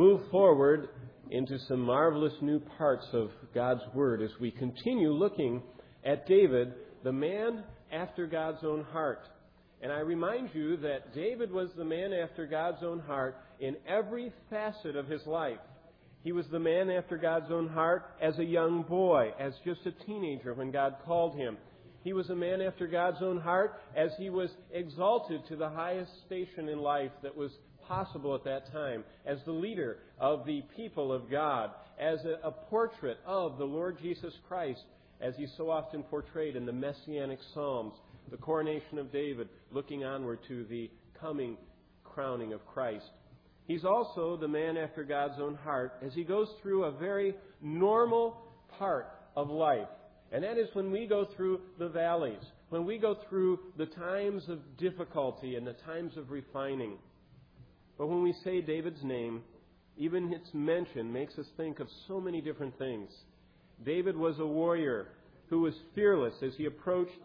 move forward into some marvelous new parts of God's Word as we continue looking at David, the man after God's own heart. And I remind you that David was the man after God's own heart in every facet of his life. He was the man after God's own heart as a young boy, as just a teenager when God called him. He was a man after God's own heart as he was exalted to the highest station in life that was possible at that time, as the leader of the people of God, as a portrait of the Lord Jesus Christ, as he's so often portrayed in the Messianic Psalms, the coronation of David, looking onward to the coming crowning of Christ. He's also the man after God's own heart as he goes through a very normal part of life. And that is when we go through the valleys, when we go through the times of difficulty and the times of refining. But when we say David's name, even its mention makes us think of so many different things. David was a warrior who was fearless as he approached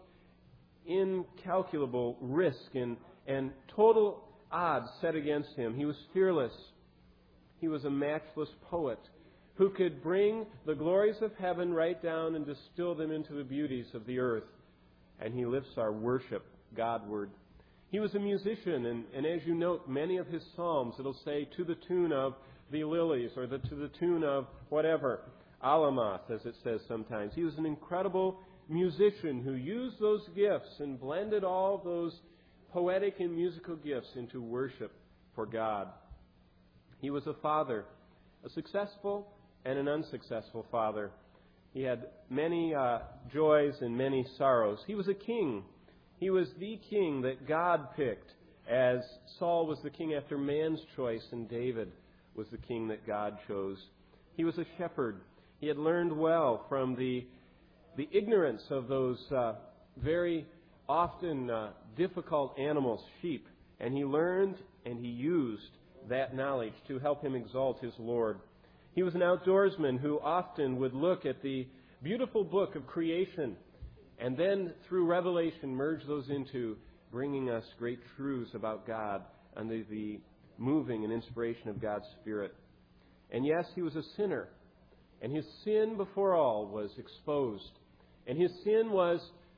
incalculable risk and total odds set against him. He was fearless. He was a matchless poet who could bring the glories of heaven right down and distill them into the beauties of the earth. And he lifts our worship Godward. He was a musician, and as you note, many of his psalms, it'll say, to the tune of the lilies, or to the tune of whatever, Alamoth, as it says sometimes. He was an incredible musician who used those gifts and blended all those poetic and musical gifts into worship for God. He was a father, a successful and an unsuccessful father. He had many joys and many sorrows. He was a king. He was the king that God picked, as Saul was the king after man's choice and David was the king that God chose. He was a shepherd. He had learned well from the ignorance of those very often difficult animals, sheep, and he learned and he used that knowledge to help him exalt his Lord. He was an outdoorsman who often would look at the beautiful book of creation and then through revelation merge those into bringing us great truths about God under the moving and inspiration of God's Spirit. And yes, he was a sinner, and his sin before all was exposed. And his sin was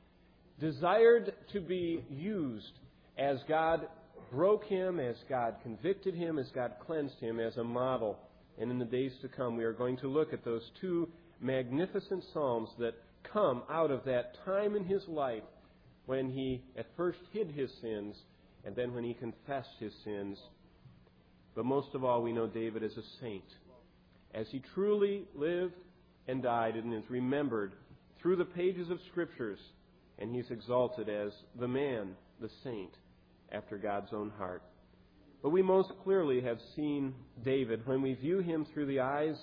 desired to be used as God broke him, as God convicted him, as God cleansed him as a model. And in the days to come, we are going to look at those two magnificent psalms that come out of that time in his life when he at first hid his sins and then when he confessed his sins. But most of all, we know David as a saint, as he truly lived and died and is remembered through the pages of Scriptures, and he's exalted as the man, the saint, after God's own heart. But we most clearly have seen David when we view him through the eyes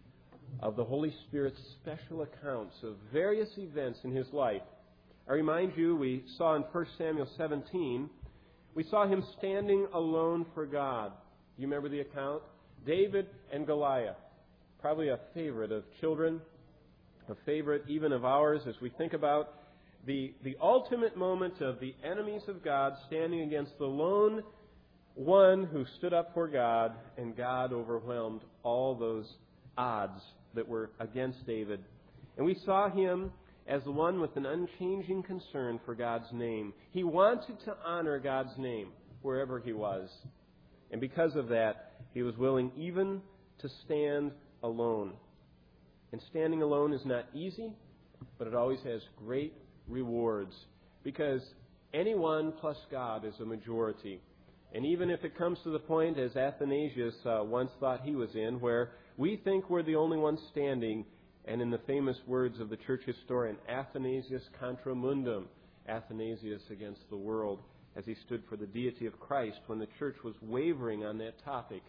of the Holy Spirit's special accounts of various events in his life. I remind you, we saw in 1 Samuel 17, we saw him standing alone for God. You remember the account? David and Goliath. Probably a favorite of children, a favorite even of ours as we think about the ultimate moment of the enemies of God standing against the lone one who stood up for God, and God overwhelmed all those odds that were against David. And we saw him as the one with an unchanging concern for God's name. He wanted to honor God's name wherever he was. And because of that, he was willing even to stand alone. And standing alone is not easy, but it always has great rewards, because anyone plus God is a majority. And even if it comes to the point, as Athanasius once thought he was in, where we think we're the only ones standing, and in the famous words of the church historian, Athanasius contra mundum, Athanasius against the world, as he stood for the deity of Christ when the church was wavering on that topic,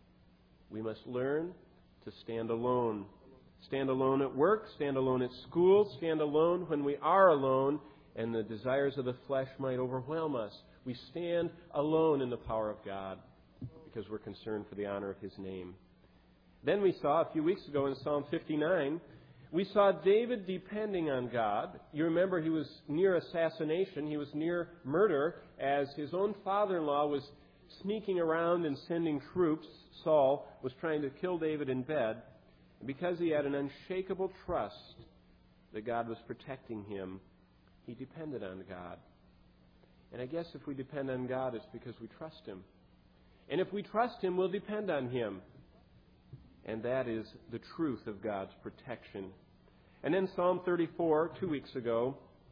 we must learn to stand alone. Stand alone at work, stand alone at school, stand alone when we are alone and the desires of the flesh might overwhelm us. We stand alone in the power of God because we're concerned for the honor of His name. Then we saw a few weeks ago in Psalm 59, we saw David depending on God. You remember he was near assassination. He was near murder as his own father-in-law was sneaking around and sending troops, Saul was trying to kill David in bed. And because he had an unshakable trust that God was protecting him, he depended on God. And I guess if we depend on God, it's because we trust Him. And if we trust Him, we'll depend on Him. And that is the truth of God's protection. And then Psalm 34, 2 weeks ago,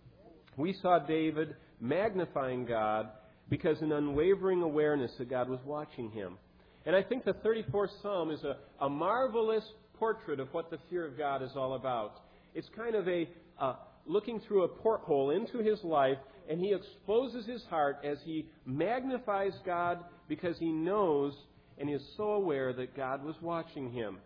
we saw David magnifying God because an unwavering awareness that God was watching him. And I think the 34th Psalm is a marvelous portrait of what the fear of God is all about. It's kind of a looking through a porthole into his life, and he exposes his heart as he magnifies God because he knows and is so aware that God was watching him.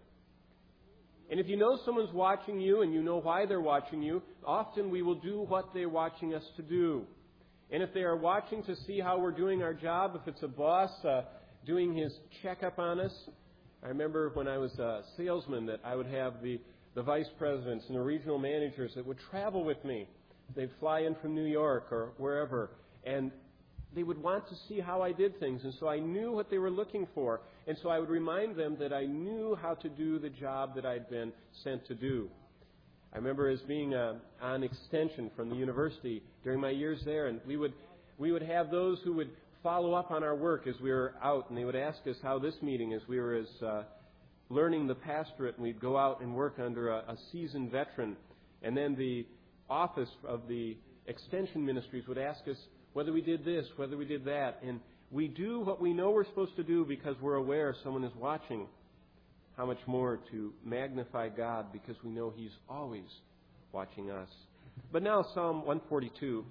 And if you know someone's watching you and you know why they're watching you, often we will do what they're watching us to do. And if they are watching to see how we're doing our job, if it's a boss doing his checkup on us, I remember when I was a salesman that I would have the vice presidents and the regional managers that would travel with me. They'd fly in from New York or wherever, and they would want to see how I did things. And so I knew what they were looking for. And so I would remind them that I knew how to do the job that I'd been sent to do. I remember as being on extension from the university during my years there, and we would have those who would follow up on our work as we were out, and they would ask us how this meeting, as we were learning the pastorate, and we'd go out and work under a seasoned veteran. And then the office of the extension ministries would ask us whether we did this, whether we did that. And we do what we know we're supposed to do because we're aware someone is watching. How much more to magnify God because we know He's always watching us. But now Psalm 142.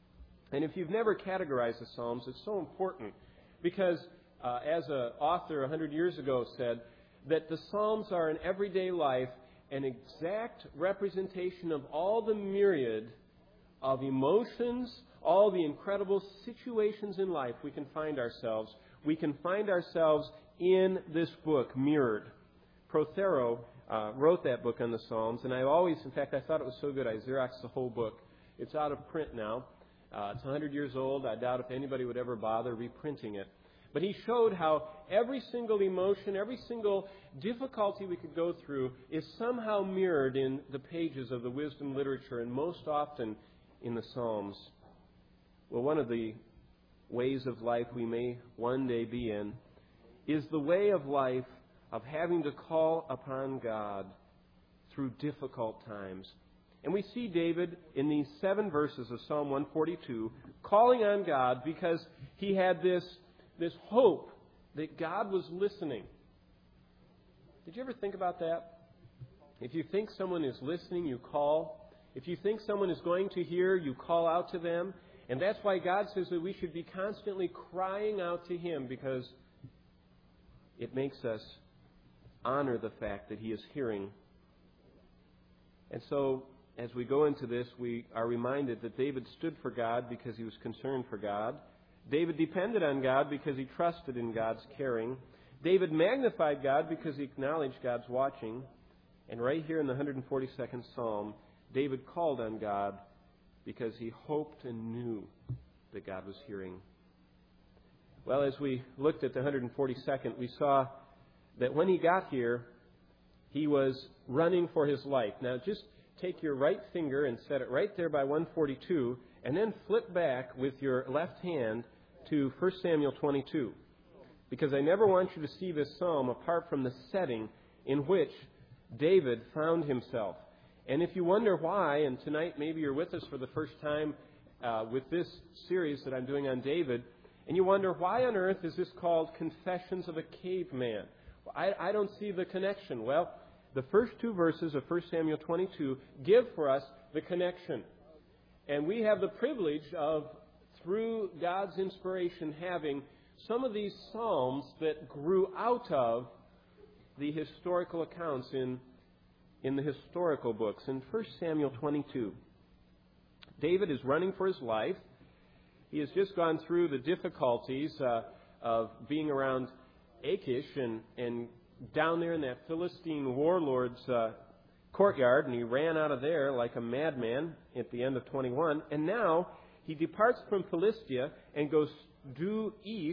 And if you've never categorized the Psalms, it's so important because as an author 100 years ago said, that the Psalms are in everyday life an exact representation of all the myriad of emotions, all the incredible situations in life we can find ourselves. We can find ourselves in this book, mirrored. Prothero wrote that book on the Psalms, and I thought it was so good, I Xeroxed the whole book. It's out of print now. It's 100 years old. I doubt if anybody would ever bother reprinting it. But he showed how every single emotion, every single difficulty we could go through is somehow mirrored in the pages of the wisdom literature, and most often in the Psalms. Well, one of the ways of life we may one day be in is the way of life of having to call upon God through difficult times. And we see David in these 7 verses of Psalm 142 calling on God because he had this hope that God was listening. Did you ever think about that? If you think someone is listening, you call. If you think someone is going to hear, you call out to them. And that's why God says that we should be constantly crying out to Him, because it makes us honor the fact that He is hearing. And so, as we go into this, we are reminded that David stood for God because he was concerned for God. David depended on God because he trusted in God's caring. David magnified God because he acknowledged God's watching. And right here in the 142nd Psalm, David called on God because he hoped and knew that God was hearing. Well, as we looked at the 142nd, we saw that when he got here, he was running for his life. Now, just take your right finger and set it right there by 142, and then flip back with your left hand to 1 Samuel 22. Because I never want you to see this psalm apart from the setting in which David found himself. And if you wonder why, and tonight maybe you're with us for the first time with this series that I'm doing on David, and you wonder why on earth is this called Confessions of a Caveman? I don't see the connection. Well, the first 2 verses of 1 Samuel 22 give for us the connection. And we have the privilege of, through God's inspiration, having some of these psalms that grew out of the historical accounts in the historical books. In 1 Samuel 22, David is running for his life. He has just gone through the difficulties of being around Achish and down there in that Philistine warlord's courtyard, and he ran out of there like a madman at the end of 21. And now he departs from Philistia and goes due east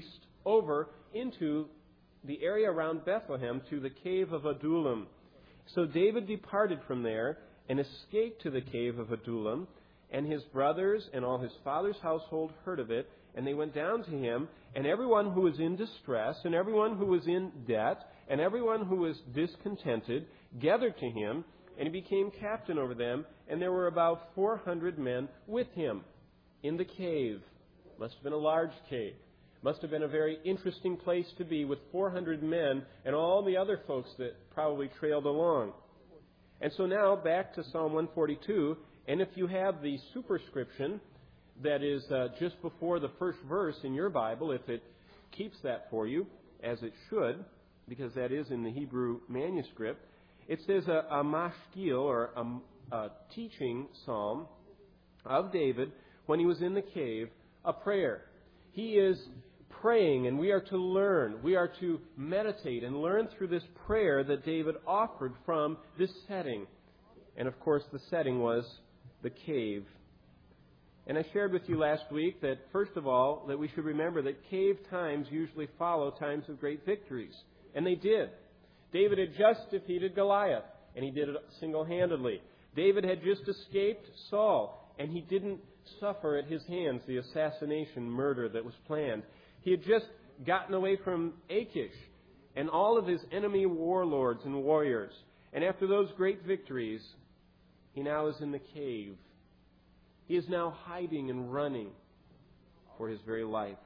over into the area around Bethlehem to the cave of Adullam. So David departed from there and escaped to the cave of Adullam, and his brothers and all his father's household heard of it, and they went down to him, and everyone who was in distress, and everyone who was in debt, and everyone who was discontented, gathered to him, and he became captain over them, and there were about 400 men with him in the cave. Must have been a large cave. Must have been a very interesting place to be with 400 men and all the other folks that probably trailed along. And so now back to Psalm 142, and if you have the superscription that is just before the first verse in your Bible, if it keeps that for you, as it should, because that is in the Hebrew manuscript, it says a mashgil, or a teaching psalm of David when he was in the cave, a prayer. He is praying, and we are to learn. We are to meditate and learn through this prayer that David offered from this setting. And of course, the setting was the cave. And I shared with you last week that, first of all, that we should remember that cave times usually follow times of great victories. And they did. David had just defeated Goliath, and he did it single-handedly. David had just escaped Saul, and he didn't suffer at his hands the assassination murder that was planned. He had just gotten away from Achish and all of his enemy warlords and warriors. And after those great victories, he now is in the cave. He is now hiding and running for his very life.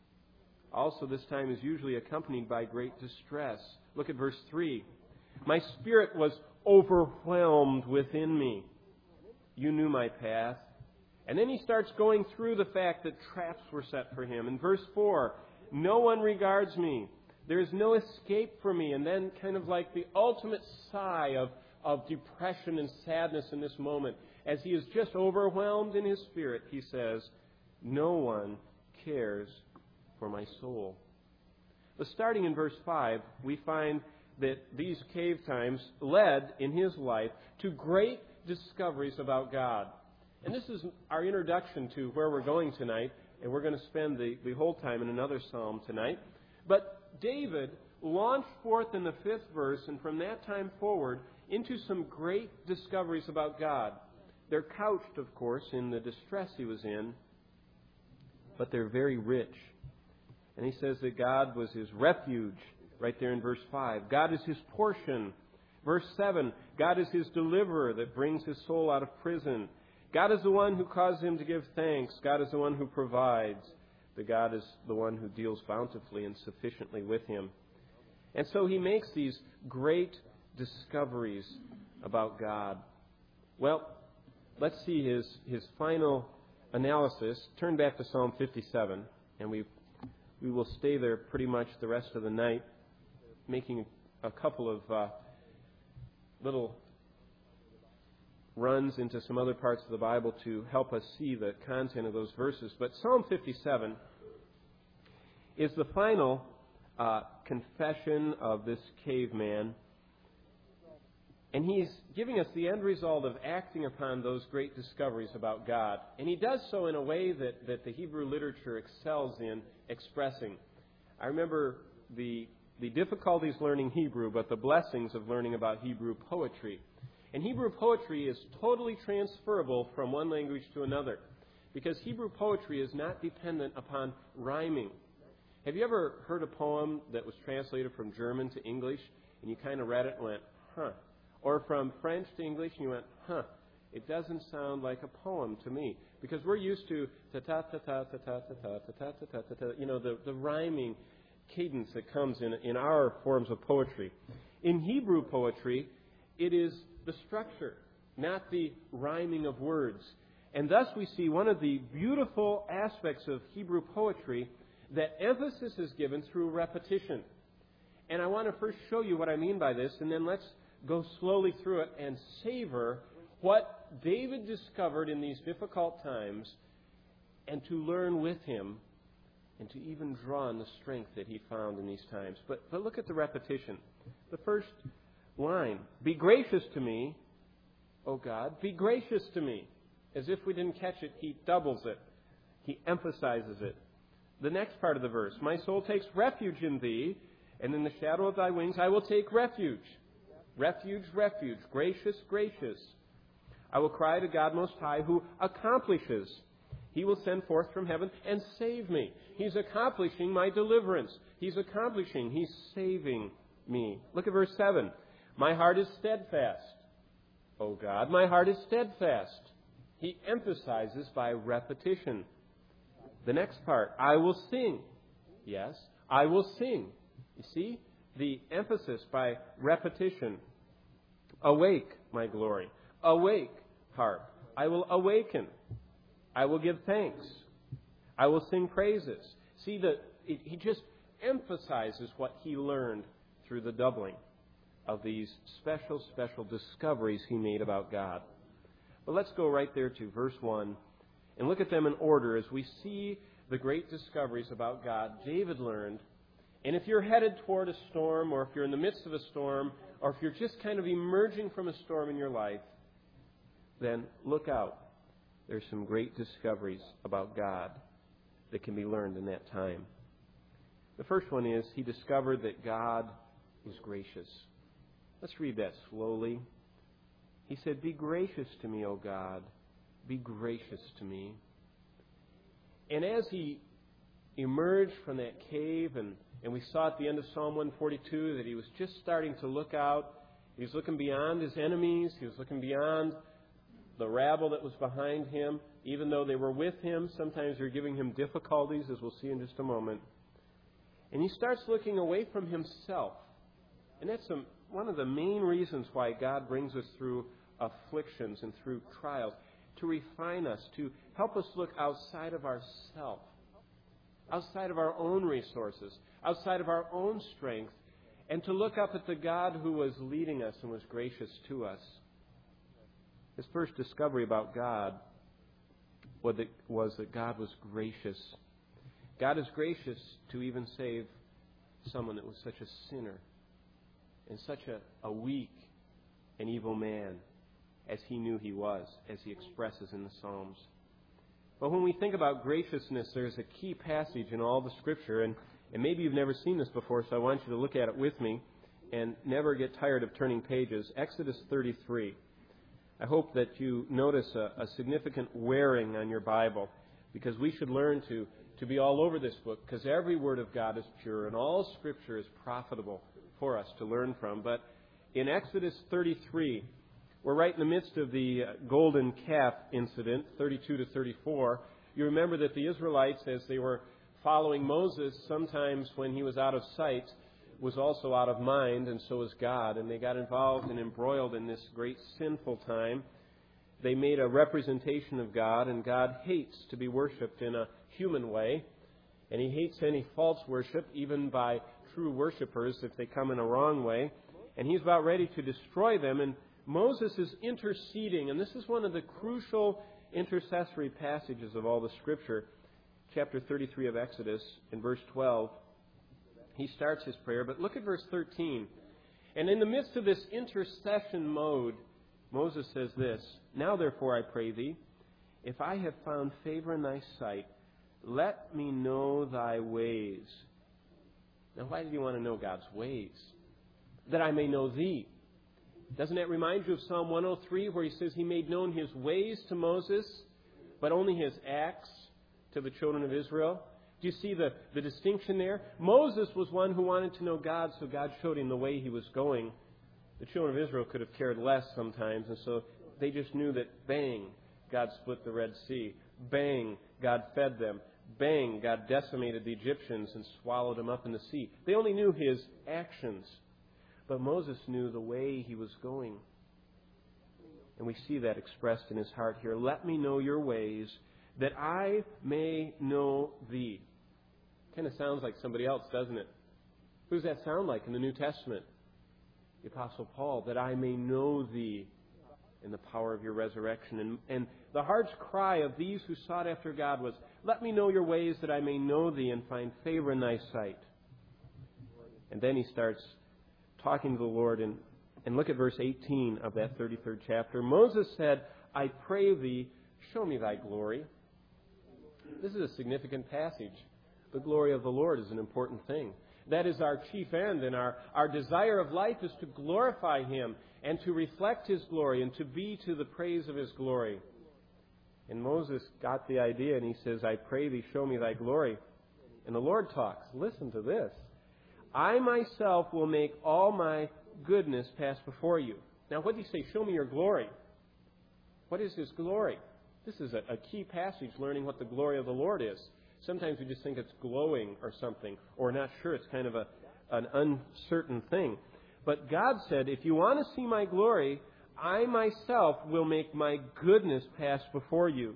Also, this time is usually accompanied by great distress. Look at verse 3. My spirit was overwhelmed within me. You knew my path. And then he starts going through the fact that traps were set for him. In verse 4, no one regards me. There is no escape for me. And then kind of like the ultimate sigh of depression and sadness in this moment. As he is just overwhelmed in his spirit, he says, no one cares for my soul. But starting in verse 5, we find that these cave times led in his life to great discoveries about God. And this is our introduction to where we're going tonight, and we're going to spend the whole time in another psalm tonight. But David launched forth in the 5th verse, and from that time forward, into some great discoveries about God. They're couched, of course, in the distress he was in, but they're very rich. And he says that God was his refuge, right there in verse 5. God is his portion. Verse 7, God is his deliverer that brings his soul out of prison. God is the one who causes him to give thanks. God is the one who provides. But God is the one who deals bountifully and sufficiently with him. And so he makes these great discoveries about God. Well, let's see his final analysis. Turn back to Psalm 57, and we will stay there pretty much the rest of the night, making a couple of little runs into some other parts of the Bible to help us see the content of those verses. But Psalm 57 is the final confession of this caveman. And he's giving us the end result of acting upon those great discoveries about God. And he does so in a way that the Hebrew literature excels in expressing. I remember the difficulties learning Hebrew, but the blessings of learning about Hebrew poetry. And Hebrew poetry is totally transferable from one language to another, because Hebrew poetry is not dependent upon rhyming. Have you ever heard a poem that was translated from German to English, and you kind of read it and went, huh? Or from French to English, and you went, huh? It doesn't sound like a poem to me, because we're used to ta-ta-ta-ta-ta-ta-ta-ta-ta-ta-ta-ta, you know, the rhyming cadence that comes in our forms of poetry. In Hebrew poetry, it is the structure, not the rhyming of words. And thus we see one of the beautiful aspects of Hebrew poetry, that emphasis is given through repetition. And I want to first show you what I mean by this, and then let's go slowly through it and savor what David discovered in these difficult times, and to learn with him, and to even draw on the strength that he found in these times. But look at the repetition. The first line, be gracious to me, O God, be gracious to me. As if we didn't catch it, he doubles it. He emphasizes it. the next part of the verse. My soul takes refuge in thee, and in the shadow of thy wings I will take refuge. Refuge, refuge, gracious, gracious. I will cry to God Most High, who accomplishes. He will send forth from heaven and save me. He's accomplishing my deliverance. He's saving me. Look at verse 7. My heart is steadfast. O God, my heart is steadfast. He emphasizes by repetition. The next part, I will sing. Yes, I will sing. You see, the emphasis by repetition. Awake, my glory. Awake, harp. I will awaken. I will give thanks. I will sing praises. See, he just emphasizes what he learned through the doubling of these special discoveries he made about God. But let's go right there to verse 1 and look at them in order as we see the great discoveries about God David learned. And if you're headed toward a storm, or if you're in the midst of a storm, or if you're just kind of emerging from a storm in your life, then look out. There's some great discoveries about God that can be learned in that time. The first one is he discovered that God is gracious. Let's read that slowly. He said, be gracious to me, O God. Be gracious to me. And as he emerged from that cave, and we saw at the end of Psalm 142 that he was just starting to look out. He was looking beyond his enemies. He was looking beyond the rabble that was behind him. Even though they were with him, sometimes they're giving him difficulties, as we'll see in just a moment. And he starts looking away from himself. And that's one of the main reasons why God brings us through afflictions and through trials, to refine us, to help us look outside of ourselves, outside of our own resources, outside of our own strength, and to look up at the God who was leading us and was gracious to us. His first discovery about God was that God was gracious. God is gracious to even save someone that was such a sinner and such a weak and evil man as he knew he was, as he expresses in the Psalms. But when we think about graciousness, there's a key passage in all the Scripture, and maybe you've never seen this before, so I want you to look at it with me and never get tired of turning pages. Exodus 33. I hope that you notice a significant wearing on your Bible, because we should learn to be all over this book, because every word of God is pure and all Scripture is profitable for us to learn from. But in Exodus 33, we're right in the midst of the golden calf incident, 32 to 34. You remember that the Israelites, as they were following Moses, sometimes when he was out of sight, was also out of mind, and so was God. And they got involved and embroiled in this great sinful time. They made a representation of God, and God hates to be worshipped in a human way. And He hates any false worship, even by true worshipers, if they come in a wrong way. And He's about ready to destroy them. And Moses is interceding, and this is one of the crucial intercessory passages of all the Scripture. Chapter 33 of Exodus, in verse 12. He starts his prayer, but look at verse 13. And in the midst of this intercession mode, Moses says this, Now therefore I pray thee, if I have found favor in thy sight, let me know thy ways. Now why did he want to know God's ways? That I may know thee. Doesn't that remind you of Psalm 103, where he says he made known his ways to Moses, but only his acts to the children of Israel? Do you see the distinction there? Moses was one who wanted to know God, so God showed him the way he was going. The children of Israel could have cared less sometimes, and so they just knew that, bang, God split the Red Sea. Bang, God fed them. Bang, God decimated the Egyptians and swallowed them up in the sea. They only knew his actions. But Moses knew the way he was going. And we see that expressed in his heart here. Let me know your ways, that I may know thee. Kind of sounds like somebody else, doesn't it? Who does that sound like in the New Testament? The Apostle Paul, that I may know thee in the power of your resurrection. And the heart's cry of these who sought after God was, let me know your ways, that I may know thee and find favor in thy sight. And then he starts talking to the Lord, and look at verse 18 of that 33rd chapter. Moses said, I pray thee, show me thy glory. This is a significant passage. The glory of the Lord is an important thing. That is our chief end, and our desire of life is to glorify Him and to reflect His glory and to be to the praise of His glory. And Moses got the idea, and he says, I pray thee, show me thy glory. And the Lord talks. Listen to this. I myself will make all my goodness pass before you. Now, what did he say? Show me your glory. What is His glory? This is a key passage, learning what the glory of the Lord is. Sometimes we just think it's glowing or something, or not sure. It's kind of an uncertain thing. But God said, if you want to see my glory, I myself will make my goodness pass before you.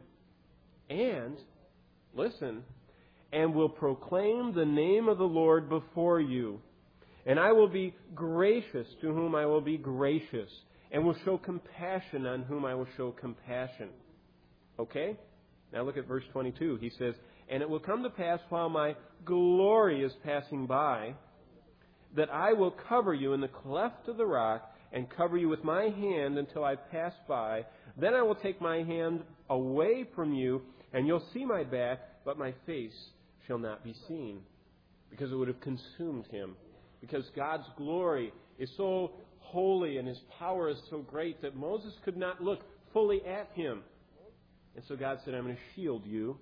And, listen, and will proclaim the name of the Lord before you. And I will be gracious to whom I will be gracious, and will show compassion on whom I will show compassion. Okay? Now look at verse 22. He says, and it will come to pass while my glory is passing by, that I will cover you in the cleft of the rock, and cover you with my hand until I pass by. Then I will take my hand away from you, and you'll see my back, but my face shall not be seen. Because it would have consumed him. Because God's glory is so holy and His power is so great that Moses could not look fully at Him. And so God said, I'm going to shield you.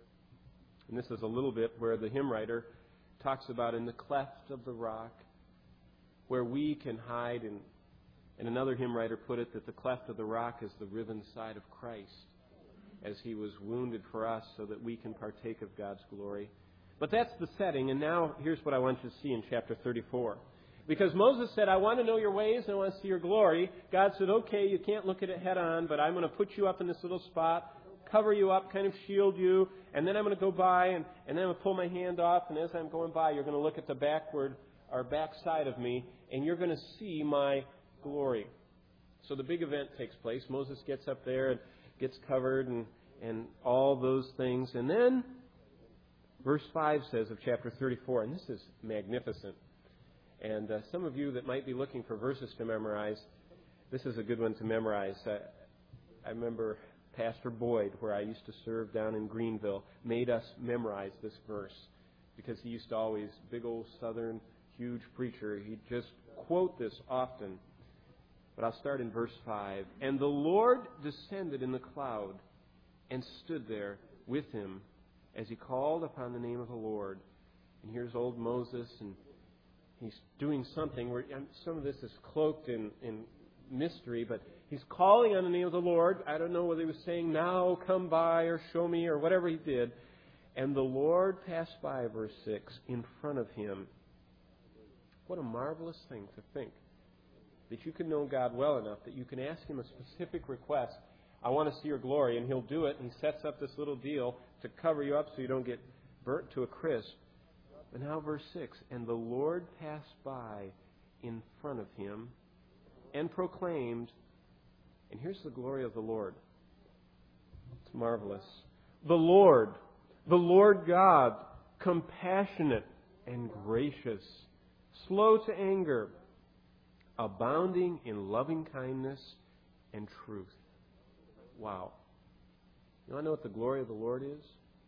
And this is a little bit where the hymn writer talks about in the cleft of the rock, where we can hide. And another hymn writer put it that the cleft of the rock is the riven side of Christ, as He was wounded for us so that we can partake of God's glory. But that's the setting, and now here's what I want you to see in chapter 34. Because Moses said, I want to know your ways and I want to see your glory. God said, okay, you can't look at it head on, but I'm going to put you up in this little spot, cover you up, kind of shield you, and then I'm going to go by, and then I'm going to pull my hand off, and as I'm going by, you're going to look at the backward or back side of me, and you're going to see my glory. So the big event takes place. Moses gets up there and gets covered and all those things. And then verse 5 says of chapter 34, and this is magnificent. And some of you that might be looking for verses to memorize, this is a good one to memorize. I remember Pastor Boyd, where I used to serve down in Greenville, made us memorize this verse because he used to always, big old southern, huge preacher, he'd just quote this often. But I'll start in verse 5. And the Lord descended in the cloud and stood there with him as he called upon the name of the Lord. And here's old Moses, and he's doing something where some of this is cloaked in mystery, but he's calling on the name of the Lord. I don't know whether he was saying, now come by or show me or whatever he did. And the Lord passed by, verse 6, in front of him. What a marvelous thing to think, that you can know God well enough that you can ask Him a specific request. I want to see your glory, and He'll do it. And He sets up this little deal to cover you up so you don't get burnt to a crisp. But now verse 6, and the Lord passed by in front of him and proclaimed, and here's the glory of the Lord. It's marvelous. The Lord God, compassionate and gracious, slow to anger, abounding in loving kindness and truth. Wow. You want to know what the glory of the Lord is?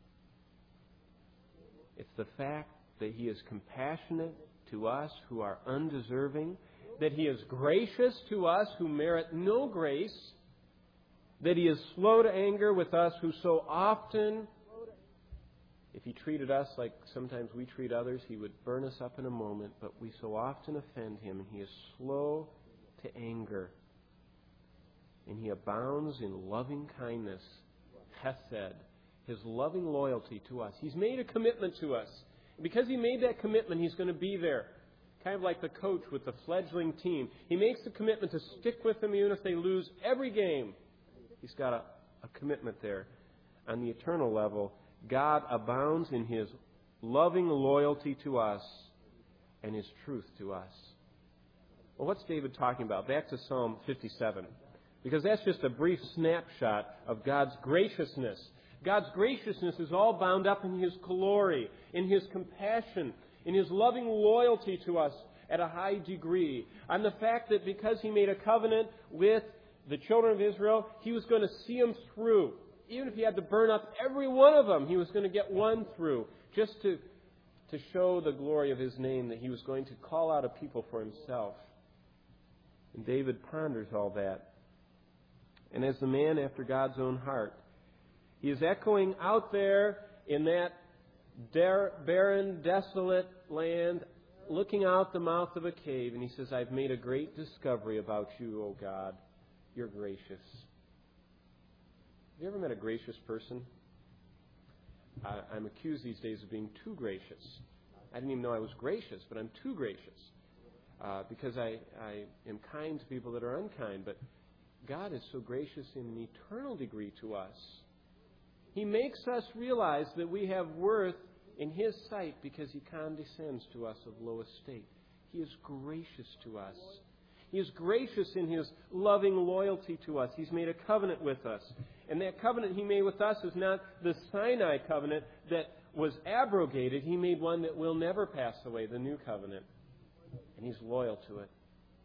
It's the fact that He is compassionate to us who are undeserving, that He is gracious to us who merit no grace, that He is slow to anger with us who so often, if He treated us like sometimes we treat others, He would burn us up in a moment, but we so often offend Him, and He is slow to anger. And He abounds in loving kindness, hesed, His loving loyalty to us. He's made a commitment to us. Because He made that commitment, He's going to be there. Kind of like the coach with the fledgling team. He makes the commitment to stick with them even if they lose every game. He's got a commitment there. On the eternal level, God abounds in His loving loyalty to us and His truth to us. Well, what's David talking about? Back to Psalm 57. Because that's just a brief snapshot of God's graciousness. God's graciousness is all bound up in His glory, in His compassion, in His loving loyalty to us at a high degree. On the fact that because He made a covenant with the children of Israel, He was going to see them through. Even if He had to burn up every one of them, He was going to get one through, just to to show the glory of His name, that He was going to call out a people for Himself. And David ponders all that. And as the man after God's own heart, he is echoing out there in that barren, desolate land, looking out the mouth of a cave, and he says, I've made a great discovery about you, O God. You're gracious. Have you ever met a gracious person? I'm accused these days of being too gracious. I didn't even know I was gracious, but I'm too gracious. Because I am kind to people that are unkind. But God is so gracious in an eternal degree to us. He makes us realize that we have worth in His sight because He condescends to us of low estate. He is gracious to us. He is gracious in His loving loyalty to us. He's made a covenant with us. And that covenant He made with us is not the Sinai covenant that was abrogated. He made one that will never pass away, the new covenant. And He's loyal to it.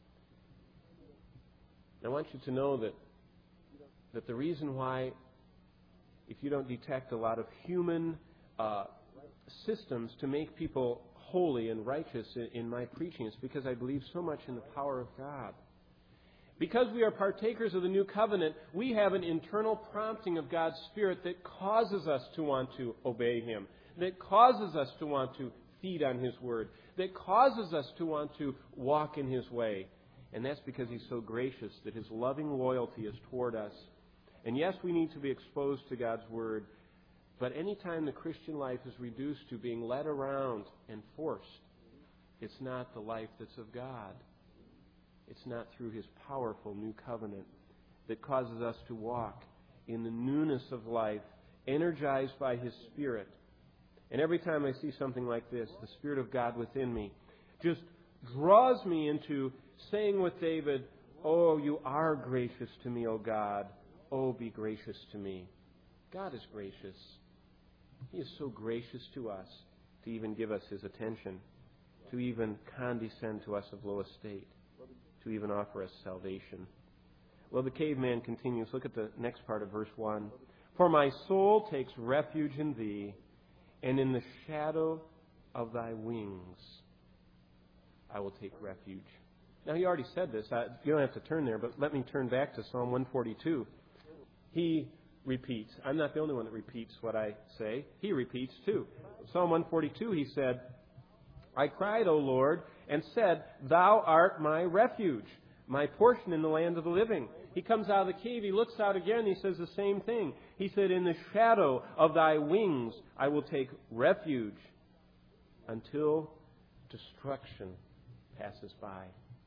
I want you to know that the reason why, if you don't detect a lot of human systems to make people holy and righteous in my preaching, is because I believe so much in the power of God. Because we are partakers of the new covenant, we have an internal prompting of God's Spirit that causes us to want to obey Him, that causes us to want to feed on His Word, that causes us to want to walk in His way. And that's because He's so gracious that His loving loyalty is toward us. And yes, we need to be exposed to God's Word, but any time the Christian life is reduced to being led around and forced, it's not the life that's of God. It's not through His powerful new covenant that causes us to walk in the newness of life, energized by His Spirit. And every time I see something like this, the Spirit of God within me just draws me into saying with David, Oh, you are gracious to me, O God. Oh, be gracious to me. God is gracious. He is so gracious to us to even give us His attention, to even condescend to us of low estate, to even offer us salvation. Well, the caveman continues. Look at the next part of verse 1. For my soul takes refuge in Thee, and in the shadow of Thy wings I will take refuge. Now, he already said this. You don't have to turn there, but let me turn back to Psalm 142. He repeats. I'm not the only one that repeats what I say. He repeats too. Psalm 142, he said, I cried, O Lord, and said, Thou art my refuge, my portion in the land of the living. He comes out of the cave, he looks out again, he says the same thing. He said, In the shadow of Thy wings I will take refuge until destruction passes by.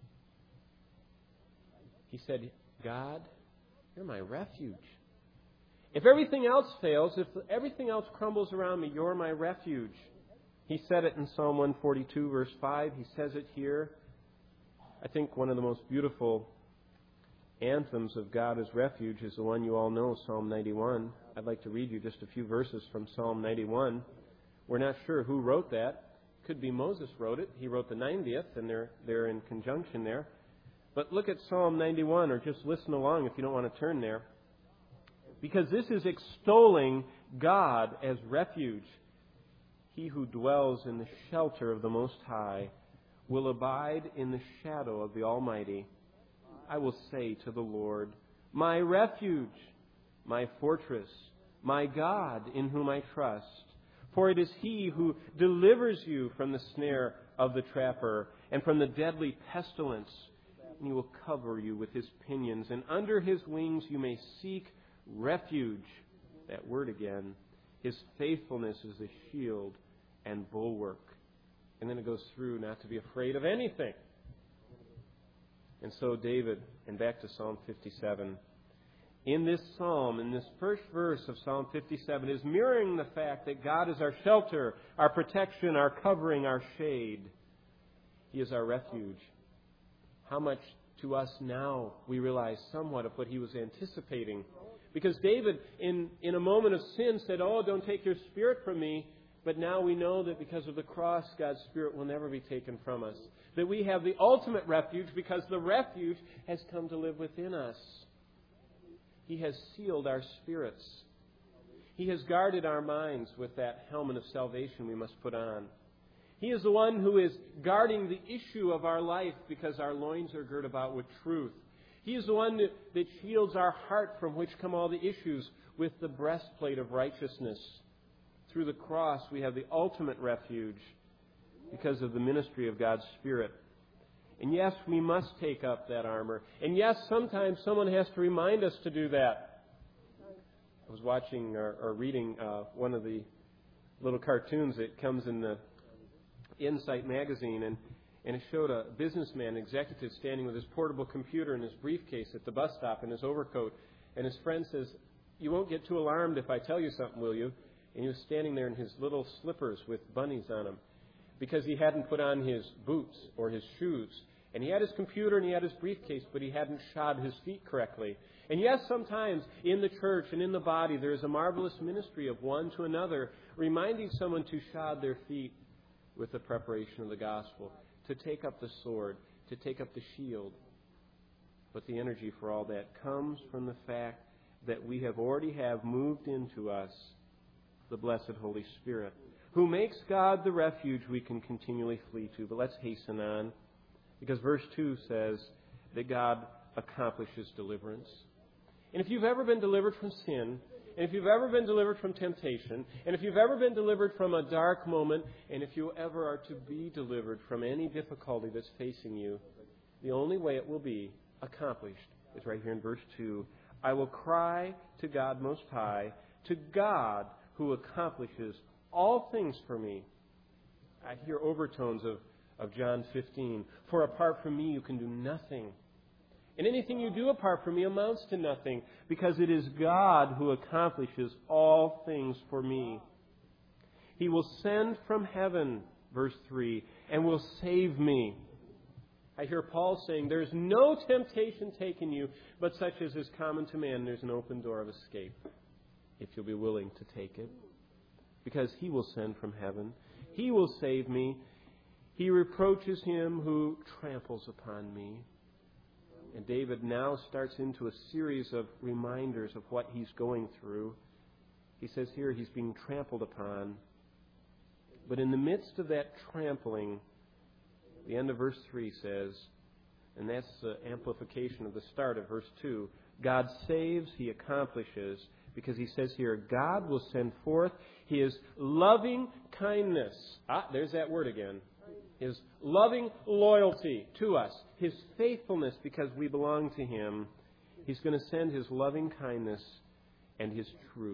He said, God, You're my refuge. If everything else fails, if everything else crumbles around me, You're my refuge. He said it in Psalm 142, verse 5. He says it here. I think one of the most beautiful anthems of God as refuge is the one you all know, Psalm 91. I'd like to read you just a few verses from Psalm 91. We're not sure who wrote that. Could be Moses wrote it. He wrote the 90th, and they're in conjunction there. But look at Psalm 91, or just listen along if you don't want to turn there. Because this is extolling God as refuge. He who dwells in the shelter of the Most High will abide in the shadow of the Almighty. I will say to the Lord, My refuge, my fortress, my God in whom I trust. For it is He who delivers you from the snare of the trapper and from the deadly pestilence. And He will cover you with His pinions, and under His wings you may seek refuge. That word again. His faithfulness is a shield and bulwark. And then it goes through not to be afraid of anything. And so David, and back to Psalm 57, in this psalm, in this first verse of Psalm 57, is mirroring the fact that God is our shelter, our protection, our covering, our shade. He is our refuge. How much to us now we realize somewhat of what he was anticipating. Because David, in a moment of sin, said, Oh, don't take your Spirit from me. But now we know that because of the cross, God's Spirit will never be taken from us. That we have the ultimate refuge because the refuge has come to live within us. He has sealed our spirits. He has guarded our minds with that helmet of salvation we must put on. He is the one who is guarding the issue of our life because our loins are girt about with truth. He is the one that shields our heart from which come all the issues with the breastplate of righteousness. Through the cross, we have the ultimate refuge because of the ministry of God's Spirit. And yes, we must take up that armor. And yes, sometimes someone has to remind us to do that. I was watching or reading one of the little cartoons that comes in the Insight magazine, and it showed a businessman, executive, standing with his portable computer and his briefcase at the bus stop and his overcoat. And his friend says, "You won't get too alarmed if I tell you something, will you?" And he was standing there in his little slippers with bunnies on them because he hadn't put on his boots or his shoes. And he had his computer and he had his briefcase, but he hadn't shod his feet correctly. And yes, sometimes in the church and in the body, there is a marvelous ministry of one to another, reminding someone to shod their feet with the preparation of the gospel, to take up the sword, to take up the shield. But the energy for all that comes from the fact that we have already moved into us the blessed Holy Spirit, who makes God the refuge we can continually flee to. But let's hasten on, because verse 2 says that God accomplishes deliverance. And if you've ever been delivered from sin, and if you've ever been delivered from temptation, and if you've ever been delivered from a dark moment, and if you ever are to be delivered from any difficulty that's facing you, the only way it will be accomplished is right here in verse 2. I will cry to God Most High, to God who accomplishes all things for me. I hear overtones of John 15. For apart from me you can do nothing. And anything you do apart from me amounts to nothing, because it is God who accomplishes all things for me. He will send from heaven, verse 3, and will save me. I hear Paul saying, there's no temptation taken you, but such as is common to man. There's an open door of escape, if you'll be willing to take it. Because He will send from heaven. He will save me. He reproaches him who tramples upon me. And David now starts into a series of reminders of what he's going through. He says here he's being trampled upon. But in the midst of that trampling, the end of verse 3 says, and that's the amplification of the start of verse 2, God saves, He accomplishes, because He says here, God will send forth His loving kindness. There's that word again. His loving loyalty to us, His faithfulness because we belong to Him. He's going to send His loving kindness and His truth.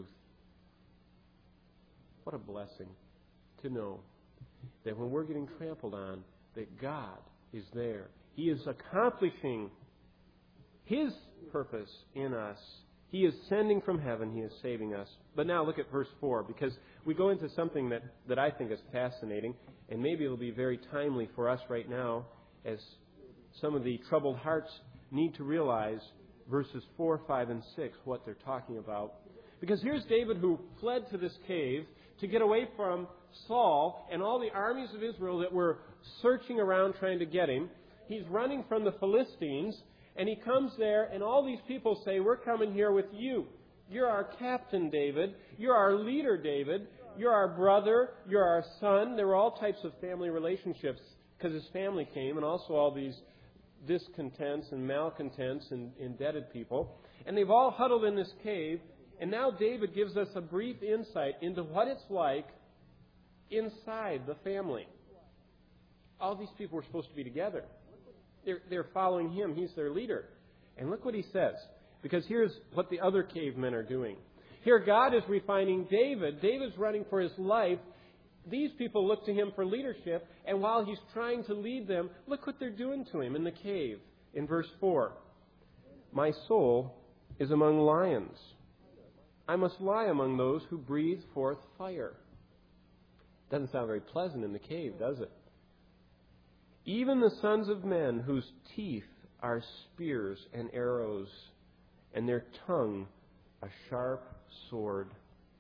What a blessing to know that when we're getting trampled on, that God is there. He is accomplishing His purpose in us. He is sending from heaven. He is saving us. But now look at verse 4, because we go into something that I think is fascinating, and maybe it'll be very timely for us right now as some of the troubled hearts need to realize verses 4, 5, and 6, what they're talking about. Because here's David who fled to this cave to get away from Saul and all the armies of Israel that were searching around trying to get him. He's running from the Philistines, and he comes there, and all these people say, we're coming here with you. You're our captain, David. You're our leader, David. You're our brother. You're our son. There were all types of family relationships because his family came, and also all these discontents and malcontents and indebted people. And they've all huddled in this cave, and now David gives us a brief insight into what it's like inside the family. All these people were supposed to be together. They're following him. He's their leader. And look what he says. Because here's what the other cavemen are doing. Here God is refining David. David's running for his life. These people look to him for leadership. And while he's trying to lead them, look what they're doing to him in the cave. In verse 4. My soul is among lions. I must lie among those who breathe forth fire. Doesn't sound very pleasant in the cave, does it? Even the sons of men whose teeth are spears and arrows, and their tongue a sharp sword.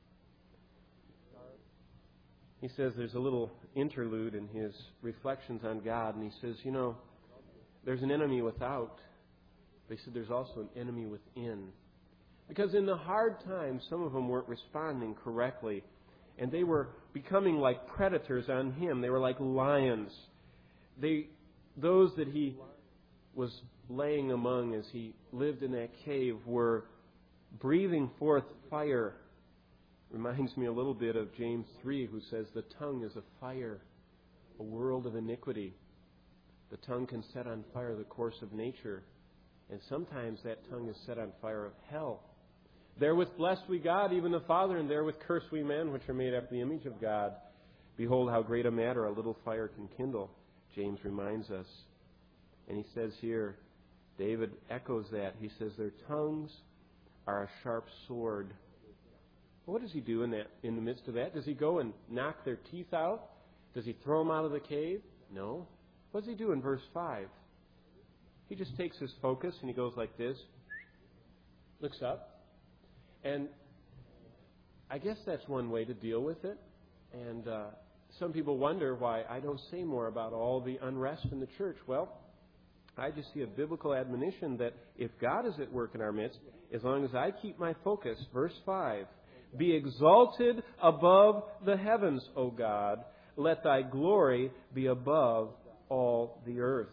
He says there's a little interlude in his reflections on God, and he says, there's an enemy without. But he said there's also an enemy within. Because in the hard times, some of them weren't responding correctly. and they were becoming like predators on him. They were like lions. Those that he was laying among as he lived in that cave were breathing forth fire. Reminds me a little bit of James 3, who says the tongue is a fire, a world of iniquity. The tongue can set on fire the course of nature, and sometimes that tongue is set on fire of hell. Therewith bless we God, even the Father, and therewith curse we men, which are made after the image of God. Behold how great a matter a little fire can kindle, James reminds us. And he says here, David echoes that. He says their tongues are a sharp sword. Well, what does he do in the midst of that? Does he go and knock their teeth out? Does he throw them out of the cave? No. What does he do in verse 5? He just takes his focus and he goes like this, looks up, and I guess that's one way to deal with it. And some people wonder why I don't say more about all the unrest in the church. Well, I just see a biblical admonition that if God is at work in our midst, as long as I keep my focus, verse 5, be exalted above the heavens, O God. Let thy glory be above all the earth.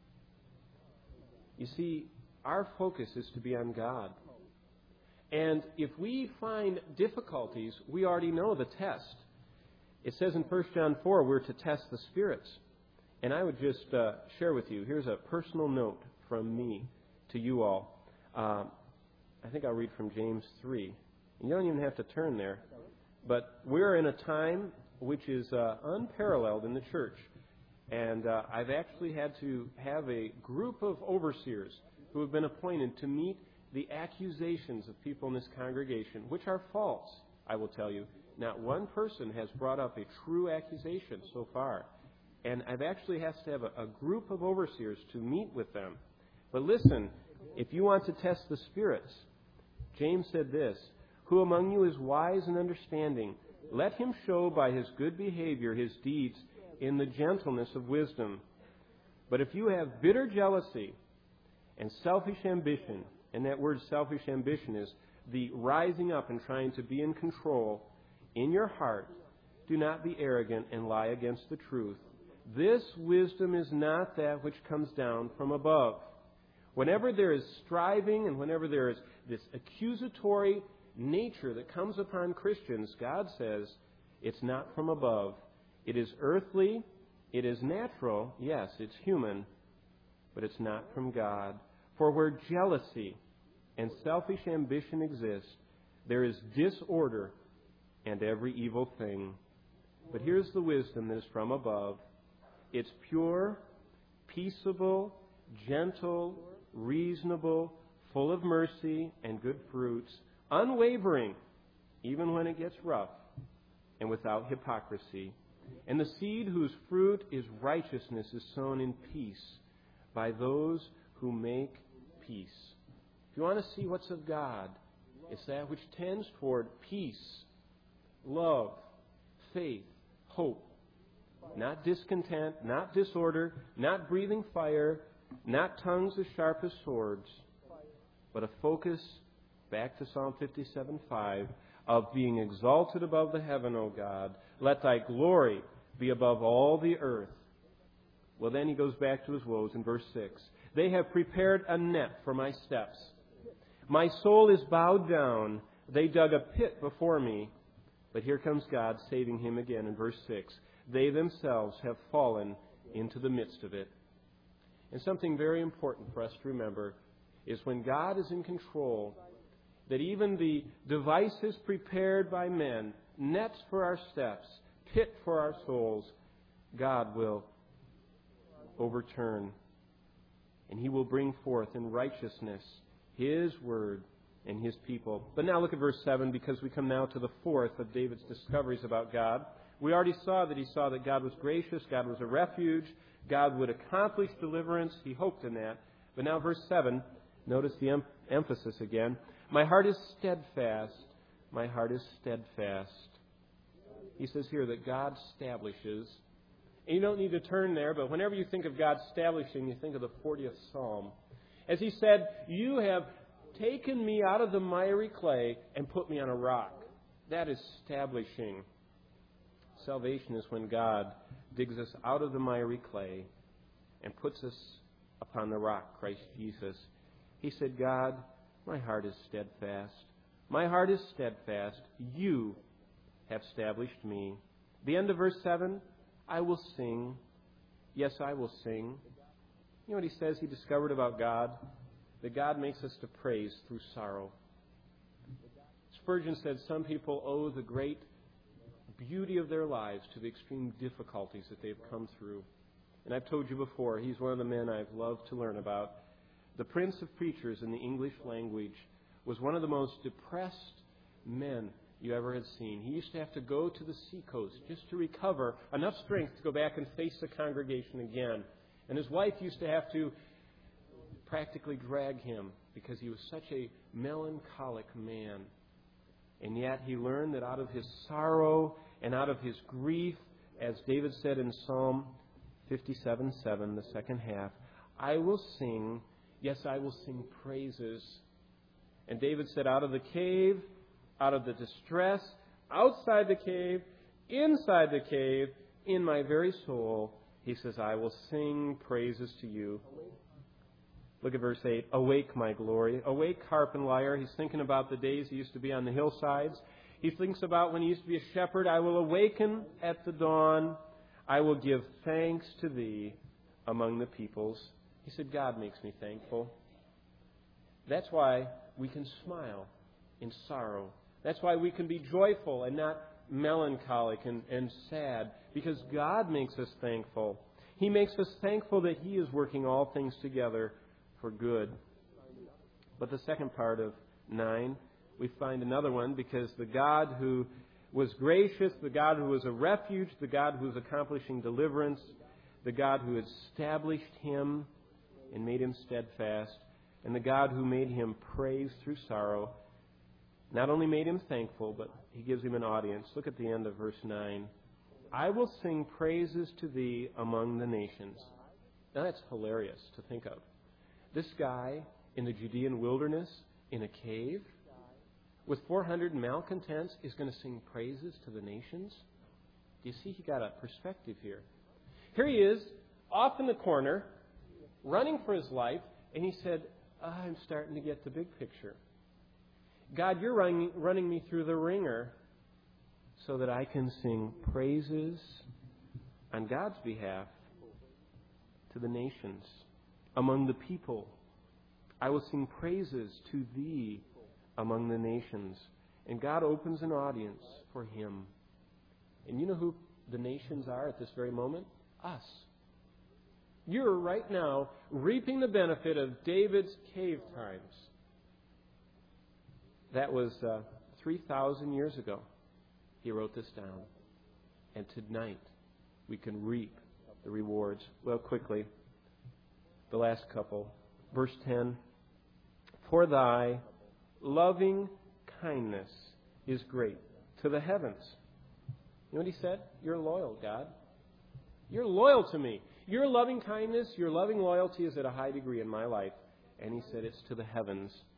You see, our focus is to be on God. And if we find difficulties, we already know the test. It says in 1 John 4, we're to test the spirits. And I would just share with you, here's a personal note from me to you all. I think I'll read from James 3. And you don't even have to turn there. But we're in a time which is unparalleled in the church. And I've actually had to have a group of overseers who have been appointed to meet the accusations of people in this congregation, which are false, I will tell you. Not one person has brought up a true accusation so far. And I've actually had to have a group of overseers to meet with them. But listen, if you want to test the spirits, James said this, who among you is wise and understanding? Let him show by his good behavior his deeds in the gentleness of wisdom. But if you have bitter jealousy and selfish ambition, and that word selfish ambition is the rising up and trying to be in control in your heart, do not be arrogant and lie against the truth. This wisdom is not that which comes down from above. Whenever there is striving and whenever there is this accusatory nature that comes upon Christians, God says it's not from above. It is earthly, it is natural, yes, it's human, but it's not from God. For where jealousy and selfish ambition exist, there is disorder and every evil thing. But here's the wisdom that is from above. It's pure, peaceable, gentle, reasonable, full of mercy and good fruits, unwavering, even when it gets rough, and without hypocrisy. And the seed whose fruit is righteousness is sown in peace by those who make peace. If you want to see what's of God, it's that which tends toward peace, love, faith, hope. Not discontent, not disorder, not breathing fire, not tongues as sharp as swords, but a focus, back to Psalm 57:5, of being exalted above the heaven, O God. Let thy glory be above all the earth. Well, then he goes back to his woes in verse 6. They have prepared a net for my steps. My soul is bowed down. They dug a pit before me. But here comes God saving him again in verse 6. They themselves have fallen into the midst of it. And something very important for us to remember is when God is in control, that even the devices prepared by men, nets for our steps, pit for our souls, God will overturn. And He will bring forth in righteousness His word and His people. But now look at verse 7, because we come now to the fourth of David's discoveries about God. We already saw that God was gracious, God was a refuge, God would accomplish deliverance. He hoped in that. But now verse 7, notice the emphasis again. My heart is steadfast. My heart is steadfast. He says here that God establishes. And you don't need to turn there, but whenever you think of God establishing, you think of the 40th Psalm. As He said, you have taken me out of the miry clay and put me on a rock. That is establishing. salvation is when God digs us out of the miry clay and puts us upon the rock, Christ Jesus. He said, God, my heart is steadfast. My heart is steadfast. You have established me. The end of verse 7, I will sing. Yes, I will sing. You know what he says he discovered about God? That God makes us to praise through sorrow. Spurgeon said some people owe the great beauty of their lives to the extreme difficulties that they've come through. And I've told you before, he's one of the men I've loved to learn about. The Prince of Preachers in the English language was one of the most depressed men you ever had seen. He used to have to go to the seacoast just to recover enough strength to go back and face the congregation again. And his wife used to have to practically drag him because he was such a melancholic man. And yet he learned that out of his sorrow and out of his grief, as David said in Psalm 57:7, the second half, I will sing, yes, I will sing praises. And David said, out of the cave, out of the distress, outside the cave, inside the cave, in my very soul, he says, I will sing praises to you. Look at verse 8. Awake, my glory. Awake, harp and lyre. He's thinking about the days he used to be on the hillsides. He thinks about when he used to be a shepherd. I will awaken at the dawn. I will give thanks to thee among the peoples. He said, God makes me thankful. That's why we can smile in sorrow. That's why we can be joyful and not melancholic and sad, because God makes us thankful. He makes us thankful that He is working all things together for good. But the second part of 9, we find another one, because the God who was gracious, the God who was a refuge, the God who was accomplishing deliverance, the God who established him and made him steadfast, and the God who made him praise through sorrow, not only made him thankful, but He gives him an audience. Look at the end of verse 9. I will sing praises to thee among the nations. Now that's hilarious to think of. This guy in the Judean wilderness, in a cave, with 400 malcontents, is going to sing praises to the nations? Do you see he got a perspective here? Here he is, off in the corner, running for his life, and he said, I'm starting to get the big picture. God, you're running me through the ringer so that I can sing praises on God's behalf to the nations, among the people. I will sing praises to thee among the nations. And God opens an audience for him. And you know who the nations are at this very moment? Us. You're right now reaping the benefit of David's cave times. That was 3,000 years ago. He wrote this down. And tonight we can reap the rewards. Well, quickly, the last couple. Verse 10. For thy loving kindness is great to the heavens. You know what he said? You're loyal, God. You're loyal to me. Your loving kindness, your loving loyalty is at a high degree in my life. And he said it's to the heavens.